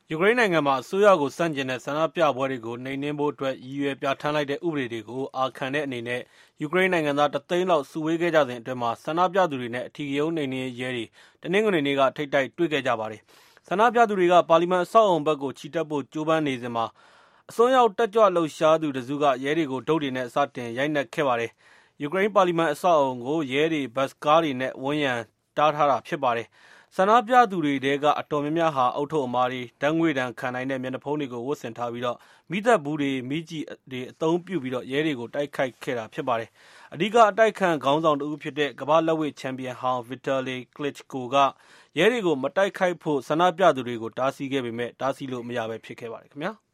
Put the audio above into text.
ယူကရိန်းနိုင်ငံမှာအစိုးရကိုဆန့်ကျင်တဲ့ဆန္ဒပြပွဲတွေကိုနှိမ်နင်းဖို့အတွက်ရည်ရွယ်ပြဌာန်းလိုက်တဲ့ဥပဒေတွေကိုအာခံတဲ့အနေနဲ့ယူကရိန်းနိုင်ငံသား1 သိန်းလောက်စုဝေးခဲ့ကြစဉ်အတွင်းဆန္ဒပြသူတွေနဲ့အထီးကရုဏ်းနှိမ်နင်းရေးရဲတွေတနင်္ဂနွေနေ့ကထိပ်တိုက်တွေ့ခဲ့ကြပါတယ်။ဆန္ဒပြသူတွေကပါလီမန်အဆောက်အအုံဘက်ကိုချီတက်ဖို့ကြိုးပမ်းနေစဉ်အစွန်းရောက်တက်ကြွလှုပ်ရှားသူတစုကရဲတွေကိုဒုတ်တွေနဲ့စတင်ရိုက်နှက်ခဲ့ပါတယ်။ယူကရိန်းပါလီမန်အဆောက်အအုံကိုရဲတွေဘတ်စ်ကားတွေနဲ့ဝန်းရံတားထားတာဖြစ်ပါတယ်။ဆန္ဒပြသူတွေထဲကအတော်များများဟာဦးထုပ်အမာတွေဓာတ်ငွေ့ဒဏ်ခံနိုင်တဲ့မျက်နှာဖုံးတွေကိုဝတ်ဆင်ထားပြီးမီးသတ်ဘူးတွေမီးကျည်တွေအသုံးပြုပြီးရဲတွေကိုတိုက်ခိုက်ခဲ့တာဖြစ်ပါတယ်။အဓိကအတိုက်ခံခေါင်းဆောင်တဦးဖြစ်တဲ့ကမ္ဘာ့လက်ဝှေ့ချန်ပီယံဟောင်း Vitaliy Klitschko ကရဲတွေကိုမတိုက်ခိုက်ဖို့ဆန္ဒပြသူတွေကိုတားဆီးခဲ့ပေမဲ့တားဆီးလို့မရဘဲဖြစ်ခဲ့ပါတယ်ခင်ဗျာ။